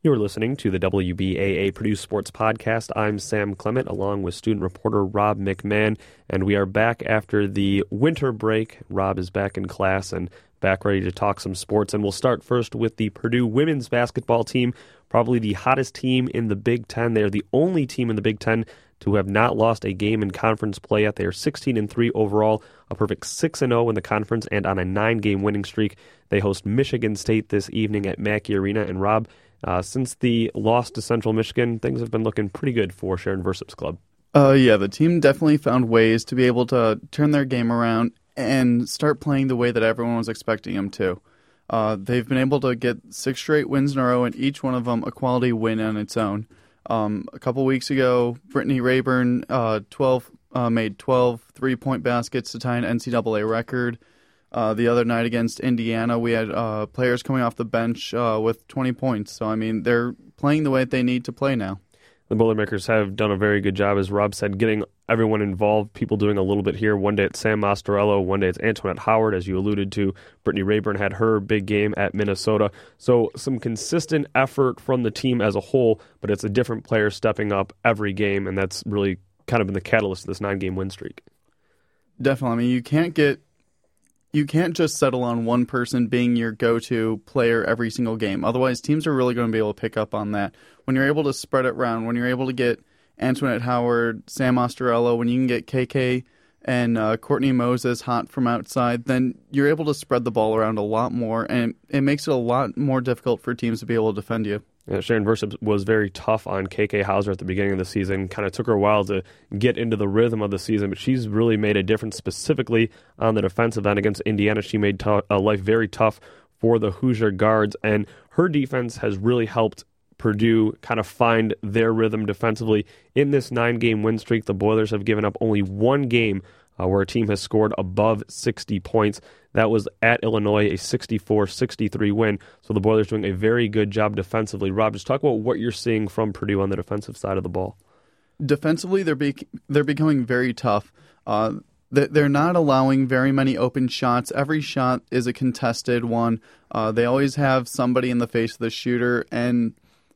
You're listening to the WBAA Purdue Sports Podcast. I'm Sam Clement, along with student reporter Rob McMahon, and we are back after the winter break. Rob is back in class and back ready to talk some sports, and we'll start first with the Purdue women's basketball team, probably the hottest team in the Big Ten. They are the only team in the Big Ten to have not lost a game in conference play yet. They are 16-3 overall, a perfect 6-0 in the conference, and on a 9-game winning streak. They host Michigan State this evening at Mackey Arena, and Rob, since the loss to Central Michigan, things have been looking pretty good for SharonVersip's club. Yeah, the team definitely found ways to be able to turn their game around and start playing the way that everyone was expecting them to. They've been able to get 6 straight wins in a row, and each one of them a quality win on its own. A couple weeks ago, Brittany Rayburn made 12 three-point baskets to tie an NCAA record. The other night against Indiana, we had players coming off the bench with 20 points. So, I mean, they're playing the way they need to play now. The Boilermakers have done a very good job, as Rob said, getting everyone involved, people doing a little bit here. One day it's Sam Mastorello, one day it's Antoinette Howard, as you alluded to. Brittany Rayburn had her big game at Minnesota. So some consistent effort from the team as a whole, but it's a different player stepping up every game, and that's really kind of been the catalyst of this 9-game win streak. Definitely. I mean, you can't just settle on one person being your go-to player every single game. Otherwise, teams are really going to be able to pick up on that. When you're able to spread it around, when you're able to get Antoinette Howard, Sam Mastorello, when you can get KK and Courtney Moses hot from outside, then you're able to spread the ball around a lot more, and it makes it a lot more difficult for teams to be able to defend you. SharonVersip was very tough on KK Hauser at the beginning of the season. Kind of took her a while to get into the rhythm of the season, but she's really made a difference specifically on the defensive end against Indiana. She made life very tough for the Hoosier guards, and her defense has really helped Purdue kind of find their rhythm defensively. In this 9-game win streak, the Boilers have given up only one game where a team has scored above 60 points. That was at Illinois, a 64-63 win. So the Boilers doing a very good job defensively. Rob, just talk about what you're seeing from Purdue on the defensive side of the ball. Defensively, they're becoming very tough. They're not allowing very many open shots. Every shot is a contested one. They always have somebody in the face of the shooter. And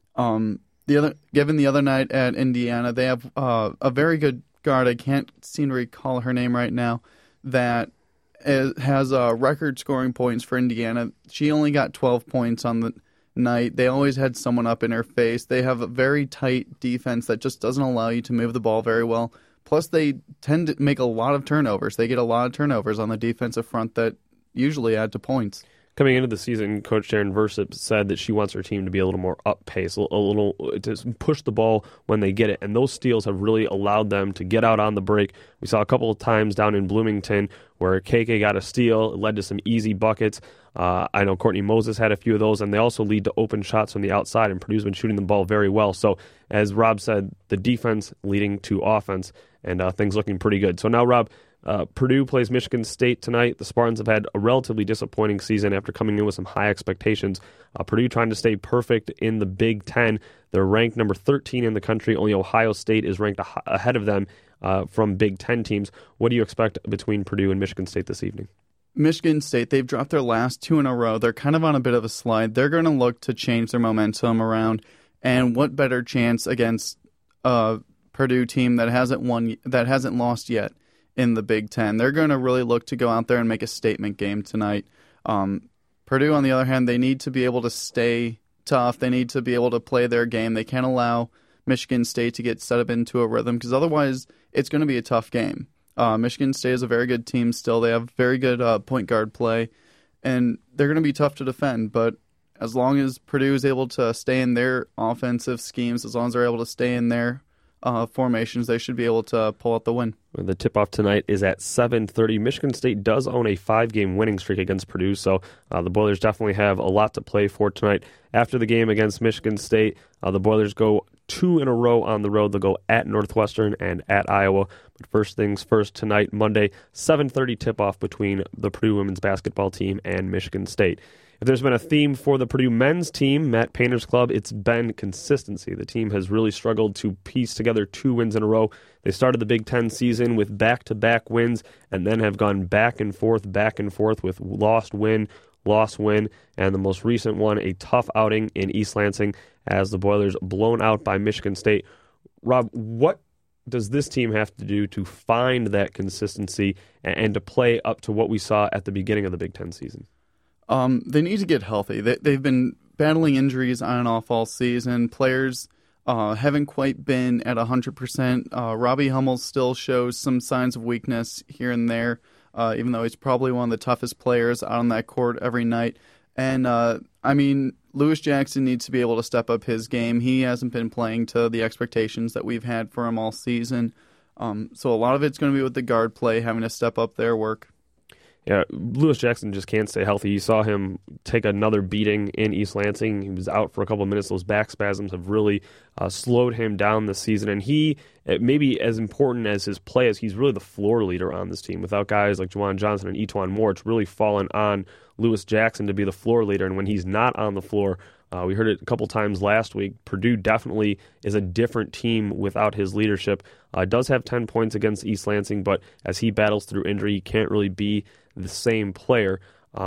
given the other night at Indiana, they have a very good guard. I can't seem to recall her name right now, that has record scoring points for Indiana. She only got 12 points on the night. They always had someone up in her face. They have a very tight defense that just doesn't allow you to move the ball very well. Plus, they tend to make a lot of turnovers. They get a lot of turnovers on the defensive front that usually add to points. Coming into the season, Coach SharonVersip said that she wants her team to be a little more up-pace, a little to push the ball when they get it, and those steals have really allowed them to get out on the break. We saw a couple of times down in Bloomington where KK got a steal. It led to some easy buckets. I know Courtney Moses had a few of those, and they also lead to open shots from the outside, and Purdue's been shooting the ball very well. So, as Rob said, the defense leading to offense, and things looking pretty good. So now, Rob, Purdue plays Michigan State tonight. The Spartans have had a relatively disappointing season after coming in with some high expectations. Purdue trying to stay perfect in the Big Ten. They're ranked number 13 in the country. Only Ohio State is ranked ahead of them from Big Ten teams. What do you expect between Purdue and Michigan State this evening? Michigan State, they've dropped their last 2 in a row. They're kind of on a bit of a slide. They're going to look to change their momentum around. And what better chance against a Purdue team that hasn't lost yet in the Big Ten? They're going to really look to go out there and make a statement game tonight. Purdue, on the other hand, they need to be able to stay tough. They need to be able to play their game. They can't allow Michigan State to get set up into a rhythm, because otherwise it's going to be a tough game. Michigan State is a very good team still. They have very good point guard play, and they're going to be tough to defend. But as long as Purdue is able to stay in their offensive schemes, as long as they're able to stay in their formations, they should be able to pull out the win. The tip-off tonight is at 7:30. Michigan State does own a 5-game winning streak against Purdue, so the Boilers definitely have a lot to play for tonight. After the game against Michigan State, the Boilers go 2 in a row on the road. They'll go at Northwestern and at Iowa. But first things first, tonight, Monday, 7:30 tip-off between the Purdue women's basketball team and Michigan State. If there's been a theme for the Purdue men's team, Matt Painter's club, it's been consistency. The team has really struggled to piece together 2 wins in a row. They started the Big Ten season with back-to-back wins and then have gone back and forth with lost win, loss win, and the most recent one, a tough outing in East Lansing as the Boilers blown out by Michigan State. Rob, what does this team have to do to find that consistency and to play up to what we saw at the beginning of the Big Ten season? They need to get healthy. They've been battling injuries on and off all season. Players haven't quite been at 100%. Robbie Hummel still shows some signs of weakness here and there, even though he's probably one of the toughest players out on that court every night. And, Lewis Jackson needs to be able to step up his game. He hasn't been playing to the expectations that we've had for him all season. So a lot of it's going to be with the guard play, having to step up their work. Yeah, Lewis Jackson just can't stay healthy. You saw him take another beating in East Lansing. He was out for a couple of minutes. Those back spasms have really slowed him down this season. And he, maybe as important as his play is, he's really the floor leader on this team. Without guys like Juwan Johnson and E'Twaun Moore, it's really fallen on Lewis Jackson to be the floor leader. And when he's not on the floor, we heard it a couple times last week, Purdue definitely is a different team without his leadership. Does have 10 points against East Lansing, but as he battles through injury, he can't really be the same player.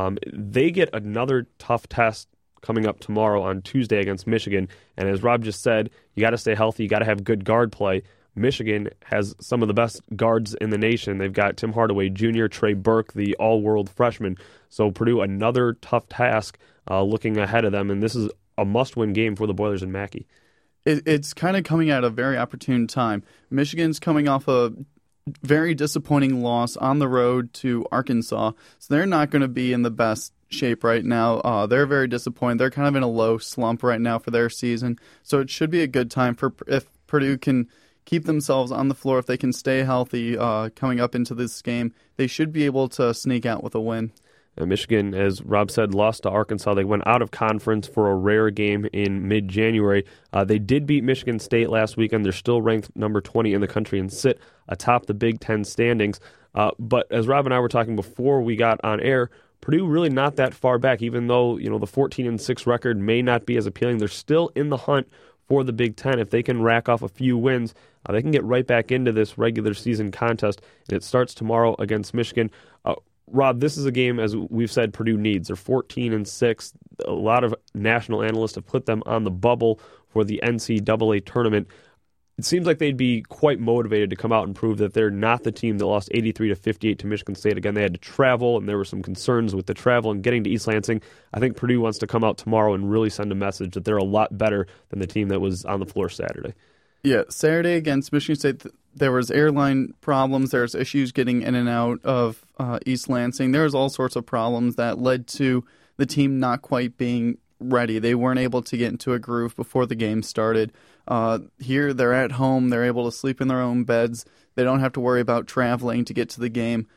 They get another tough test coming up tomorrow on Tuesday against Michigan. And as Rob just said, you got to stay healthy. You got to have good guard play. Michigan has some of the best guards in the nation. They've got Tim Hardaway Jr., Trey Burke, the all-world freshman. So Purdue, another tough task looking ahead of them. And this is a must-win game for the Boilers and Mackey. It's kind of coming at a very opportune time. Michigan's coming off a very disappointing loss on the road to Arkansas, so they're not going to be in the best shape right now. They're very disappointed. They're kind of in a low slump right now for their season, so it should be a good time for if Purdue can keep themselves on the floor, if they can stay healthy coming up into this game, they should be able to sneak out with a win. Michigan, as Rob said, lost to Arkansas. They went out of conference for a rare game in mid-January. They did beat Michigan State last weekend. They're still ranked number 20 in the country and sit atop the Big Ten standings. But as Rob and I were talking before we got on air, Purdue really not that far back, even though the 14-6 record may not be as appealing. They're still in the hunt for the Big Ten. If they can rack off a few wins, they can get right back into this regular season contest. And it starts tomorrow against Michigan. Rob, this is a game, as we've said, Purdue needs. They're 14-6. A lot of national analysts have put them on the bubble for the NCAA tournament. It seems like they'd be quite motivated to come out and prove that they're not the team that lost 83-58 to Michigan State. Again, they had to travel, and there were some concerns with the travel and getting to East Lansing. I think Purdue wants to come out tomorrow and really send a message that they're a lot better than the team that was on the floor Saturday. Yeah, Saturday against Michigan State, there was airline problems. There was issues getting in and out of East Lansing. There was all sorts of problems that led to the team not quite being ready. They weren't able to get into a groove before the game started. Here, they're at home. They're able to sleep in their own beds. They don't have to worry about traveling to get to the game.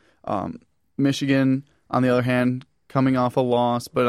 Michigan, on the other hand, coming off a loss. But,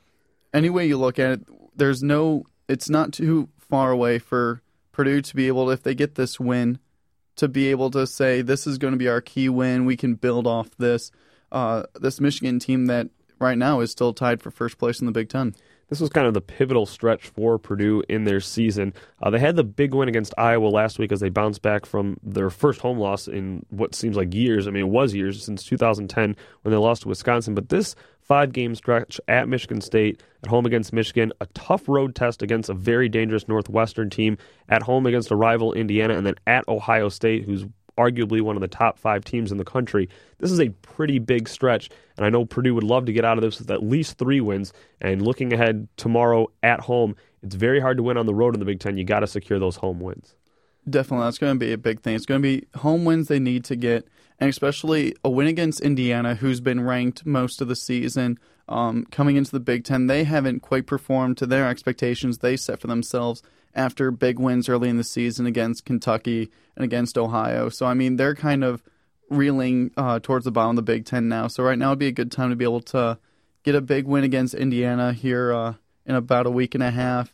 any way you look at it, it's not too far away for Purdue to be able to, if they get this win, to be able to say, this is going to be our key win. We can build off this. This Michigan team that right now is still tied for first place in the Big Ten. This was kind of the pivotal stretch for Purdue in their season. They had the big win against Iowa last week as they bounced back from their first home loss in what seems like years. It was years, since 2010 when they lost to Wisconsin. But this 5-game stretch at Michigan State, at home against Michigan, a tough road test against a very dangerous Northwestern team, at home against a rival Indiana, and then at Ohio State, who's arguably one of the top 5 teams in the country. This is a pretty big stretch, and I know Purdue would love to get out of this with at least 3 wins. And looking ahead tomorrow at home, it's very hard to win on the road in the Big Ten. You got to secure those home wins. Definitely, that's going to be a big thing. It's going to be home wins they need to get, and especially a win against Indiana, who's been ranked most of the season. Coming into the Big Ten, they haven't quite performed to their expectations they set for themselves after big wins early in the season against Kentucky and against Ohio. So, they're kind of reeling towards the bottom of the Big Ten now. So right now would be a good time to be able to get a big win against Indiana here in about a week and a half.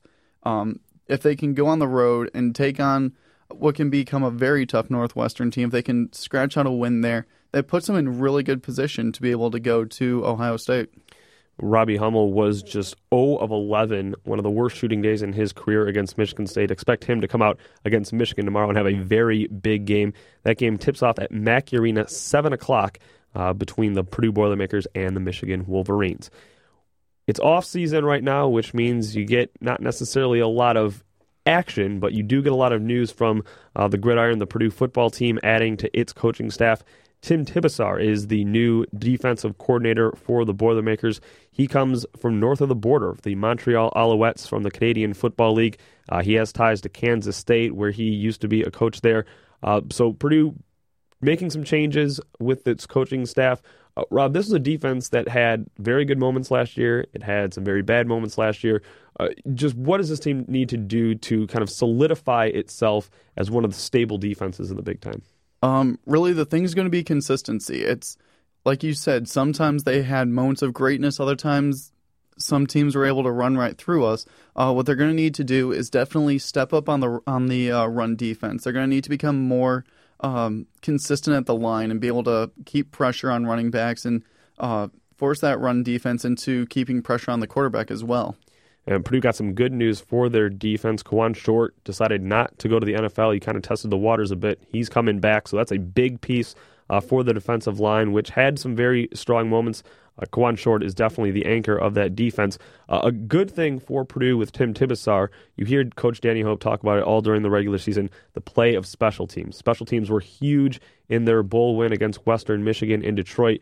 If they can go on the road and take on what can become a very tough Northwestern team, if they can scratch out a win there, that puts them in really good position to be able to go to Ohio State. Robbie Hummel was just 0 of 11, one of the worst shooting days in his career against Michigan State. Expect him to come out against Michigan tomorrow and have a very big game. That game tips off at Mackey Arena, 7 o'clock, between the Purdue Boilermakers and the Michigan Wolverines. It's off season right now, which means you get not necessarily a lot of action, but you do get a lot of news from the Gridiron, the Purdue football team, adding to its coaching staff. Tim Tibesar is the new defensive coordinator for the Boilermakers. He comes from north of the border, the Montreal Alouettes from the Canadian Football League. He has ties to Kansas State, where he used to be a coach there. So Purdue making some changes with its coaching staff. Rob, this is a defense that had very good moments last year. It had some very bad moments last year. Just what does this team need to do to kind of solidify itself as one of the stable defenses in the Big Ten? Really, the thing's going to be consistency. It's like you said, sometimes they had moments of greatness. Other times, some teams were able to run right through us. What they're going to need to do is definitely step up on the run defense. They're going to need to become more consistent at the line and be able to keep pressure on running backs and force that run defense into keeping pressure on the quarterback as well. And Purdue got some good news for their defense. Kawan Short decided not to go to the NFL. He kind of tested the waters a bit. He's coming back, so that's a big piece for the defensive line, which had some very strong moments. Kawan Short is definitely the anchor of that defense. A good thing for Purdue with Tim Tibesar, you hear Coach Danny Hope talk about it all during the regular season, the play of special teams. Special teams were huge in their bowl win against Western Michigan in Detroit.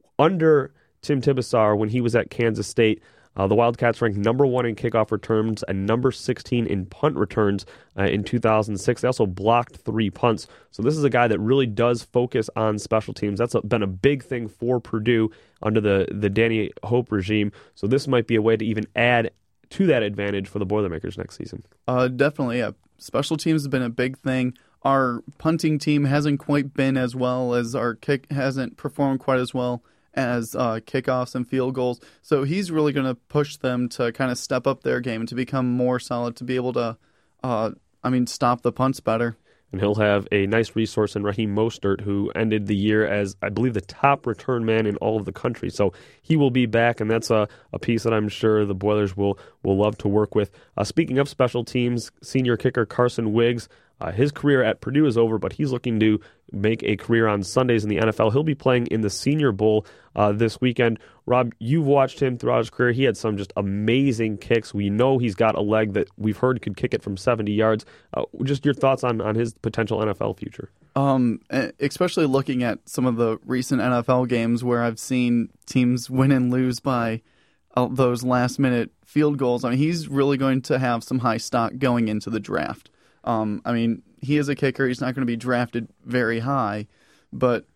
Under Tim Tibesar, when he was at Kansas State, the Wildcats ranked number 1 in kickoff returns and number 16 in punt returns in 2006. They also blocked 3 punts. So this is a guy that really does focus on special teams. That's been a big thing for Purdue under the Danny Hope regime. So this might be a way to even add to that advantage for the Boilermakers next season. Definitely, yeah. Special teams has been a big thing. Our punting team hasn't quite been as well as our kick hasn't performed quite as well as kickoffs and field goals. So he's really going to push them to kind of step up their game and to become more solid, to be able to, stop the punts better. And he'll have a nice resource in Raheem Mostert, who ended the year as, I believe, the top return man in all of the country. So he will be back, and that's a piece that I'm sure the Boilers will love to work with. Speaking of special teams, senior kicker Carson Wiggs, his career at Purdue is over, but he's looking to make a career on Sundays in the NFL. He'll be playing in the Senior Bowl this weekend. Rob, you've watched him throughout his career. He had some just amazing kicks. We know he's got a leg that we've heard could kick it from 70 yards. Just your thoughts on his potential NFL future. Especially looking at some of the recent NFL games where I've seen teams win and lose by those last-minute field goals. I mean, he's really going to have some high stock going into the draft. He is a kicker. He's not going to be drafted very high, but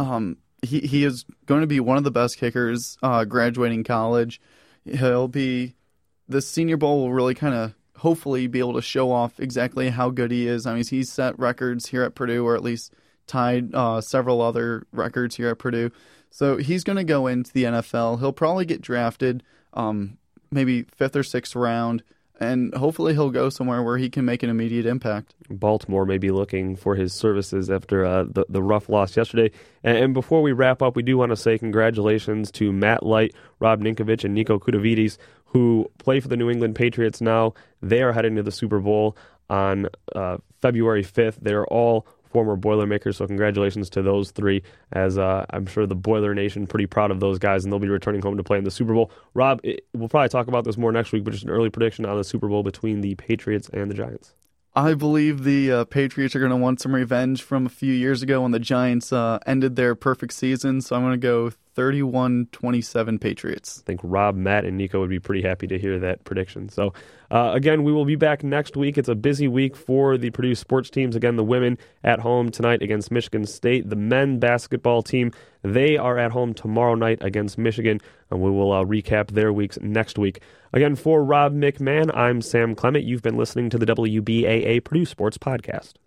he is going to be one of the best kickers graduating college. The Senior Bowl will really kind of hopefully be able to show off exactly how good he is. I mean, he's set records here at Purdue, or at least tied several other records here at Purdue. So he's going to go into the NFL. He'll probably get drafted maybe 5th or 6th round. And hopefully he'll go somewhere where he can make an immediate impact. Baltimore may be looking for his services after the rough loss yesterday. And before we wrap up, we do want to say congratulations to Matt Light, Rob Ninkovich, and Nico Kudavides, who play for the New England Patriots now. They are heading to the Super Bowl on February 5th. They're all former Boilermakers, so congratulations to those 3, as I'm sure the Boiler Nation pretty proud of those guys, and they'll be returning home to play in the Super Bowl. Rob, we'll probably talk about this more next week, but just an early prediction on the Super Bowl between the Patriots and the Giants. I believe the Patriots are going to want some revenge from a few years ago when the Giants ended their perfect season, so I'm going to go 31-27 Patriots. I think Rob, Matt, and Nico would be pretty happy to hear that prediction. So, again, we will be back next week. It's a busy week for the Purdue sports teams. Again, the women at home tonight against Michigan State. The men basketball team, they are at home tomorrow night against Michigan, and we will recap their weeks next week. Again, for Rob McMahon, I'm Sam Clement. You've been listening to the WBAA Purdue Sports Podcast.